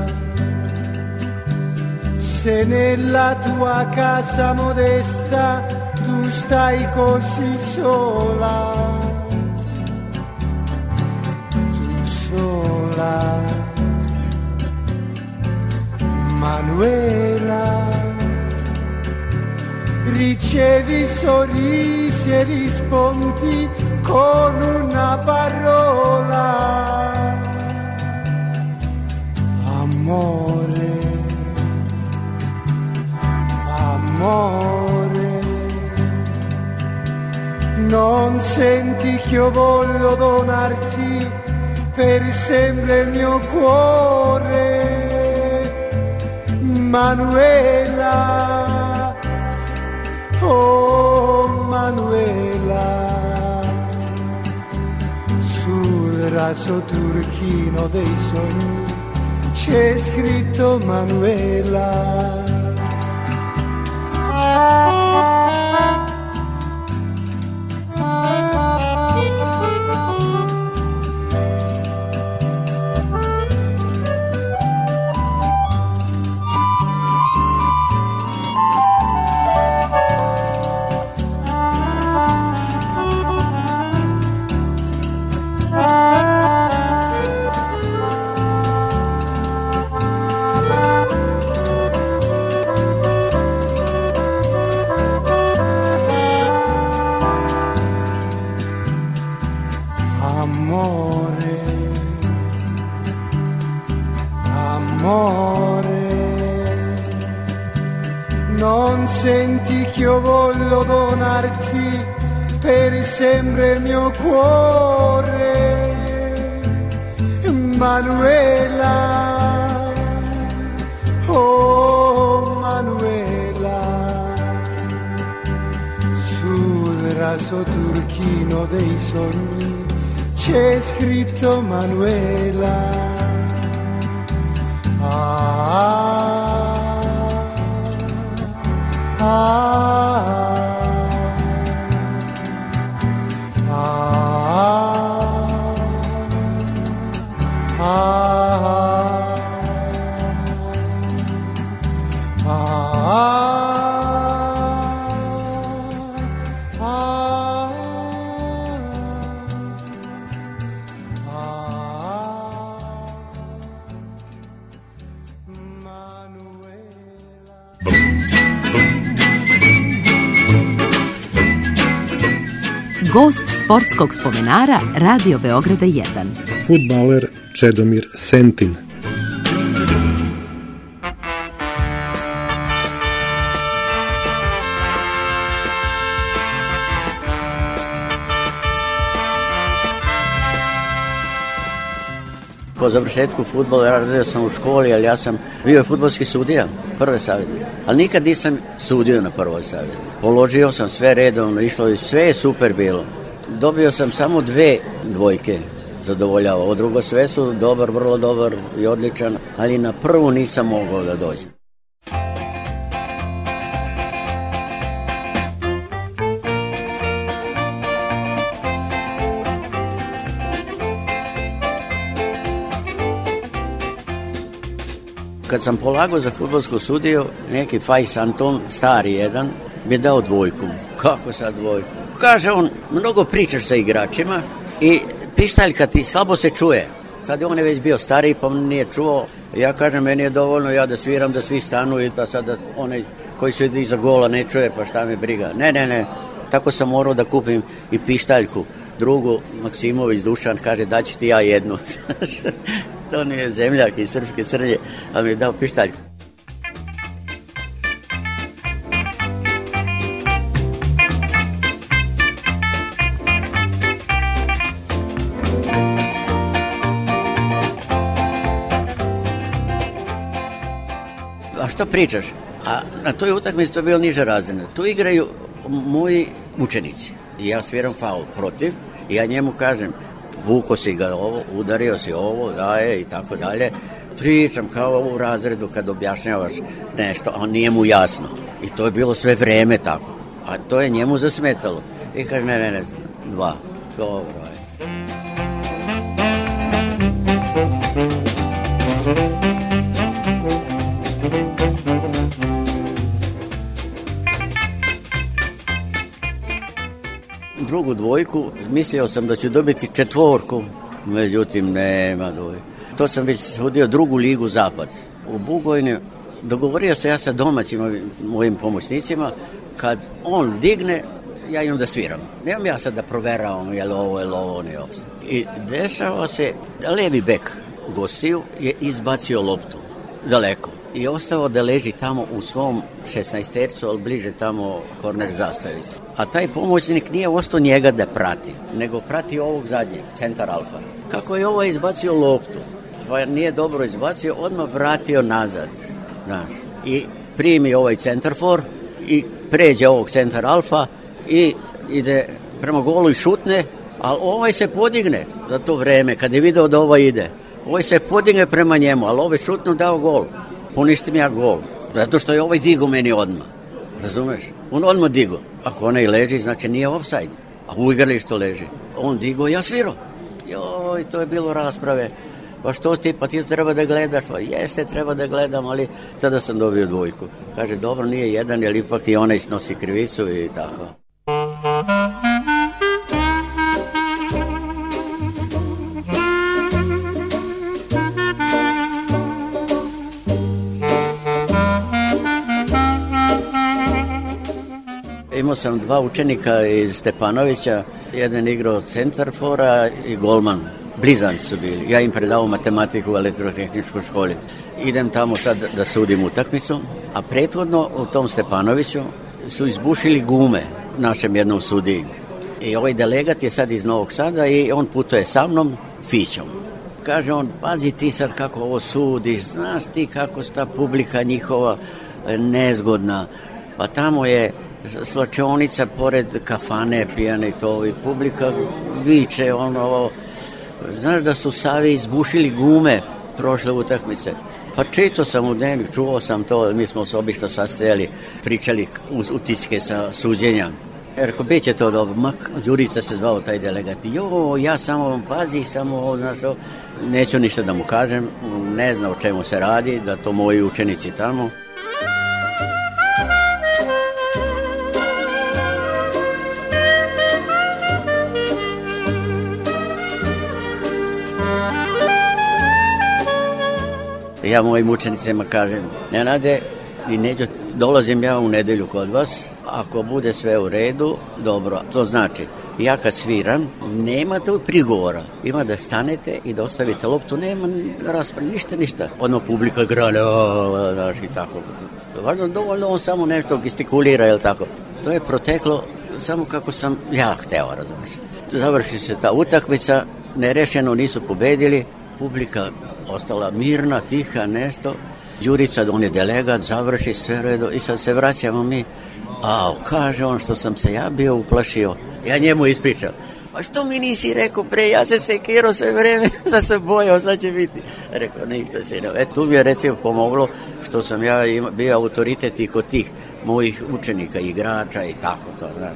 se nella tua casa modesta tu stai così sola, tu sola, Manuela, ricevi sorrisi e rispondi con una parola, amore, amore, non senti che io voglio donarti per sempre il mio cuore, Manuela, oh Manuela, sul raso turchino dei sogni c'è scritto Manuela. Senti che io voglio donarti per sempre il mio cuore, Manuela, oh Manuela, sul raso turchino dei sogni c'è scritto Manuela. Gost sportskog spomenara Radio Beograda 1. Fudbaler Čedomir Sentin. Po završetku fudbala radio sam u školi, ali ja sam bio fudbalski sudija prve savjeze. Ali nikad nisam sudio na prvoj savjezi. Položio sam sve redovno, išlo i sve je super bilo. Dobio sam samo 2 dvojke, zadovoljava. Ovo drugo sve su dobar, vrlo dobar i odličan, ali na prvu nisam mogao da dođem. Kad sam polagao za fudbalsku sudiju, neki Fajs Anton, stari jedan, mi je dao dvojku. Kako sad dvojku? Kaže on, mnogo pričaš sa igračima i pištaljka ti slabo se čuje. Sad on je već bio stariji pa nije čuo. Ja kažem, meni je dovoljno ja da sviram, da svi stanu i da sada onaj koji su iza gola ne čuje, pa šta me briga. Ne. Tako sam morao da kupim i pištaljku. Drugu, Maksimović Dušan, kaže, daću ti ja jednu. To nije zemljak iz srpske Srnje, ali mi je dao pištaljku. A što pričaš? A na toj utakmici to je bilo niža razina. Tu igraju moji učenici. I ja sviram faul protiv i ja njemu kažem, vuko si ga ovo, udario si ovo, daje i tako dalje. Pričam kao u razredu kad objašnjavaš nešto, a nije mu jasno. I to je bilo sve vreme tako. A to je njemu zasmetalo. I kaže, ne, 2. Dobro je. Drugu dvojku, mislio sam da ću dobiti 4, međutim nema dvojku. To sam već sudio drugu ligu Zapad. U Bugojnu dogovorio se ja sa domaćim mojim pomoćnicima, kad on digne, ja im da sviram. Nemam ja sad da proveravam je li ovo, ne ovo. I dešava se, levi bek gostiju je izbacio loptu daleko i ostao da leži tamo u svom 16-tercu, ali bliže tamo korner zastavicu. A taj pomoćnik nije ostao njega da prati, nego prati ovog zadnjeg, centar alfa. Kako je ovaj izbacio loptu, pa nije dobro izbacio, odmah vratio nazad, znaš. I primi ovaj centarfor i pređe ovog centar alfa i ide prema golu i šutne, ali ovaj se podigne za to vreme, kad je video da ovaj ide. Ovaj se podigne prema njemu, ali ovaj šutnu dao gol. Poništim ja gol, zato što je ovaj digo meni odmah. Razumeš? On odmah digo. Ako onaj leži, znači nije offside. A u igralištu leži. On digo, ja sviro. Joj, to je bilo rasprave. Pa što ti, pa ti treba da gledaš. Pa jeste, treba da gledam, ali tada sam dobio 2. Kaže, dobro, nije jedan, jer ipak i onaj snosi krivicu i tako. Imao sam 2 učenika iz Stepanovića, jedan igrao centarfora i golman. Blizanci su bili. Ja im predavao matematiku u elektrotehničkoj školi. Idem tamo sad da sudim utakmicu, a prethodno u tom Stepanoviću su izbušili gume našem jednom sudiji. I ovaj delegat je sad iz Novog Sada i on putuje sa mnom fićom. Kaže on, pazi ti sad kako ovo sudiš, znaš ti kako sta publika njihova nezgodna, pa tamo je slačionica pored kafane pijane i to i publika viče ono, znaš da su Savi izbušili gume prošle utakmice. Pa čito sam u dnevnik, čuo sam to, mi smo se obično sastajali, pričali utiske sa suđenja. Rekao, bit će to dobro, Đurica se zvao taj delegat. Ja samo pazi, samo, znaš, neću ništa da mu kažem, ne zna o čemu se radi, da to moji učenici tamo. Ja mojim učenicima kažem, Nenade i Neđo, dolazim ja u nedelju kod vas, ako bude sve u redu, dobro, to znači, ja kad sviram, nema tu prigovora, ima da stanete i da ostavite loptu, nema rasprave, ništa, odmah publika grane, znaš i tako. Važno, dovoljno on samo nešto gestikulira, jel tako. To je proteklo samo kako sam ja hteo, razumiješ. Završi se ta utakmica, nerešeno nisu pobedili, publika ostala mirna, tiha, nešto. Đurica, on je delegat, završi sve redo i sad se vraćamo mi. Kaže on što sam se ja bio uplašio. Ja njemu ispričam. Pa što mi nisi rekao pre, ja se sekirao sve vreme, da se bojao, sad će biti. Rekao, ništa se ne. Tu mi je recimo pomoglo što sam ja bio autoritet i kod tih mojih učenika, igrača i tako to, znaš.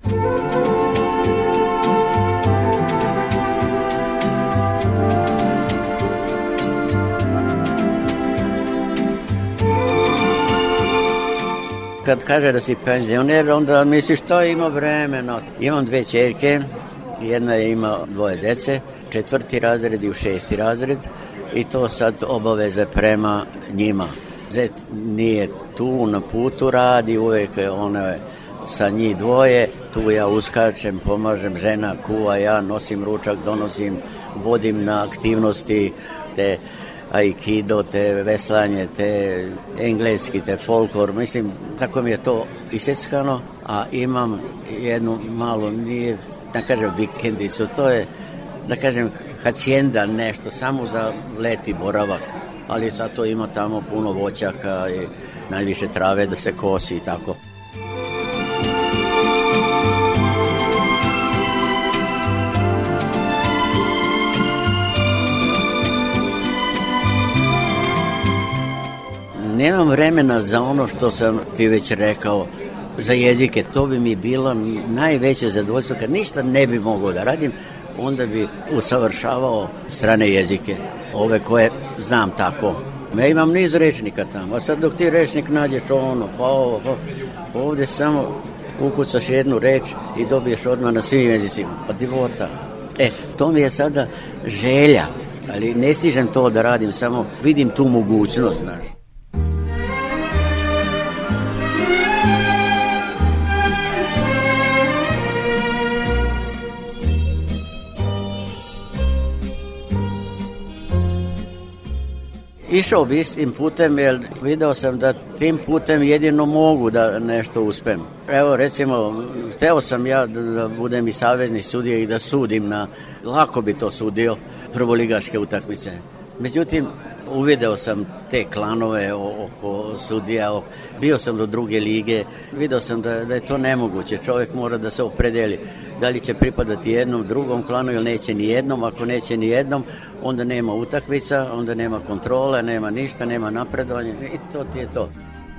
Kad kaže da si penzioner, onda misliš što ima vremena. Imam 2 ćerke, jedna ima 2 dece, 4. razred i u 6. razred i to sad obaveze prema njima. Zet nije tu, na putu radi, uvek ona je sa njih 2, tu ja uskačem, pomažem, žena kuva, ja nosim ručak, donosim, vodim na aktivnosti, te aikido, te veslanje, te engleski, te folklor. Mislim, tako mi je to iseckano, a imam jednu malu, nije, da kažem, vikendicu, to je, da kažem, hacijenda, nešto, samo za let i boravak. Ali zato ima tamo puno voćaka i najviše trave da se kosi i tako. Nemam vremena za ono što sam ti već rekao, za jezike. To bi mi bilo najveće zadovoljstvo. Kad ništa ne bi mogao da radim, onda bi usavršavao strane jezike, ove koje znam tako. Ja imam niz rečnika tamo, a sad dok ti rečnik nađeš ono, pa ovo, pa ovdje samo ukucaš jednu reč i dobiješ odmah na svim jezicima, pa divota. To mi je sada želja, ali ne stižem to da radim, samo vidim tu mogućnost, znaš. Išao bi istim putem jer video sam da tim putem jedino mogu da nešto uspem. Evo recimo, hteo sam ja da budem i savezni sudija i da sudim lako bi to sudio, prvoligaške utakmice. Međutim, uvideo sam te klanove oko sudija, bio sam do druge lige, video sam da je to nemoguće, čovjek mora da se opredeli, da li će pripadati jednom, drugom klanu ili neće ni jednom, ako neće ni jednom, onda nema utakmica, onda nema kontrole, nema ništa, nema napredovanja i to ti je to.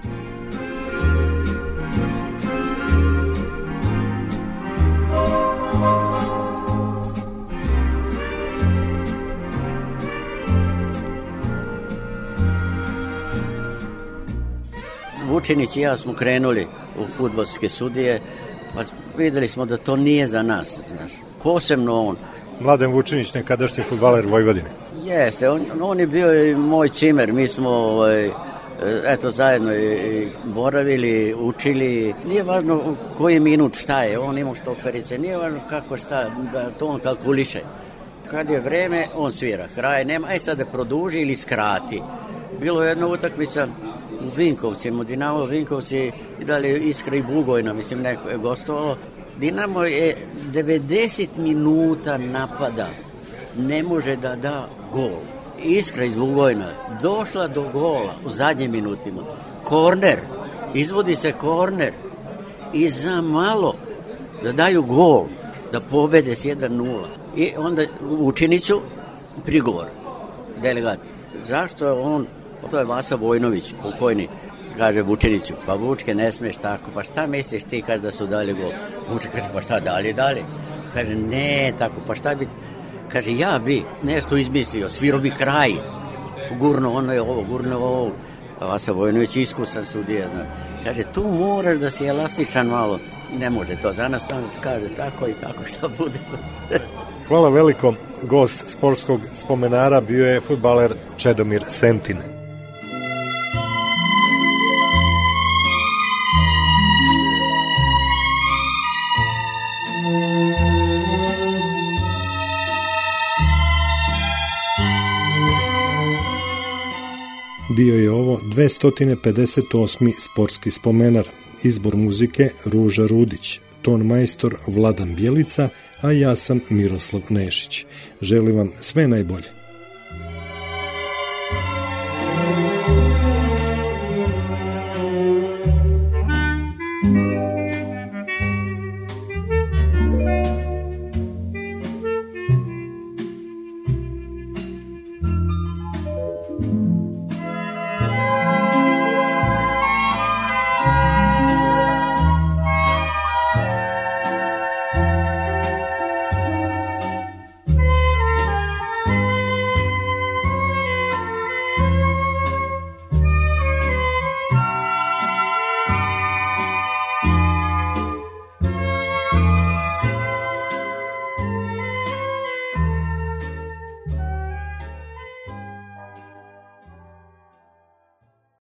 Vučinić i ja smo krenuli u fudbalske sudije, pa videli smo da to nije za nas, znaš. Posebno on. Mladen Vučinić, nekadašnji fudbaler Vojvodine. Jeste, on je bio i moj cimer, mi smo zajedno i boravili, učili, nije važno koji minut šta je, on ima štoperice, nije važno kako šta, da to on kalkuliše. Kad je vreme, on svira, kraj nema, sada produži ili skrati. Bilo je jedna utakmica u Vinkovcima, Dinamo Vinkovci i dalje Iskra i Bugojna, mislim neko je gostovalo. Dinamo je 90 minuta napada, ne može da da gol. Iskra iz Bugojna došla do gola u zadnjim minutima. Korner, izvodi se korner i za malo da daju gol, da pobede s 1-0. I onda Vučiniću prigovor, delegat. Zašto je on, to je Vasa Vojnović, pokojni, kaže Vučiniću, pa Vučke ne smiješ tako, pa šta misliš ti, kaže da su dali gol. Vučke kaže, pa šta dalje. Kaže, ne tako, pa šta bi, kaže, ja bi nešto izmislio, sviro bi kraj, gurno ono je ovo. A Vasa Vojnović iskusan sudija, zna. Kaže, tu moraš da si elastičan malo, ne može to, za nas sam kaže tako i tako šta bude. Hvala veliko. Gost sportskog spomenara bio je fudbaler Čedomir Sentin. Bio je ovo 258. sportski spomenar. Izbor muzike Ruža Rudić, ton majstor Vladan Bjelica, a ja sam Miroslav Nešić. Želim vam sve najbolje.